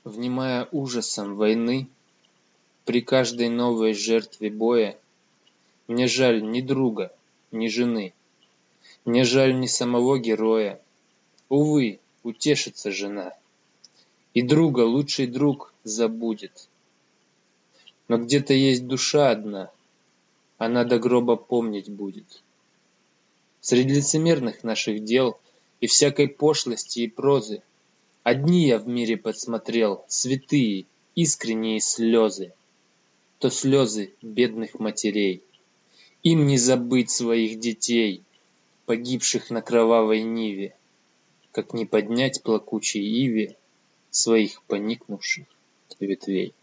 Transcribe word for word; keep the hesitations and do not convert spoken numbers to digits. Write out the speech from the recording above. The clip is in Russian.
Внимая ужасом войны, при каждой новой жертве боя, мне жаль ни друга, ни жены, мне жаль ни самого героя. Увы, утешится жена, и друга лучший друг забудет. Но где-то есть душа одна, она до гроба помнить будет. Среди лицемерных наших дел и всякой пошлости и прозы одни я в мире подсмотрел святые, искренние слезы. То слезы бедных матерей, им не забыть своих детей, погибших на кровавой ниве, как не поднять плакучей иве своих поникнувших ветвей.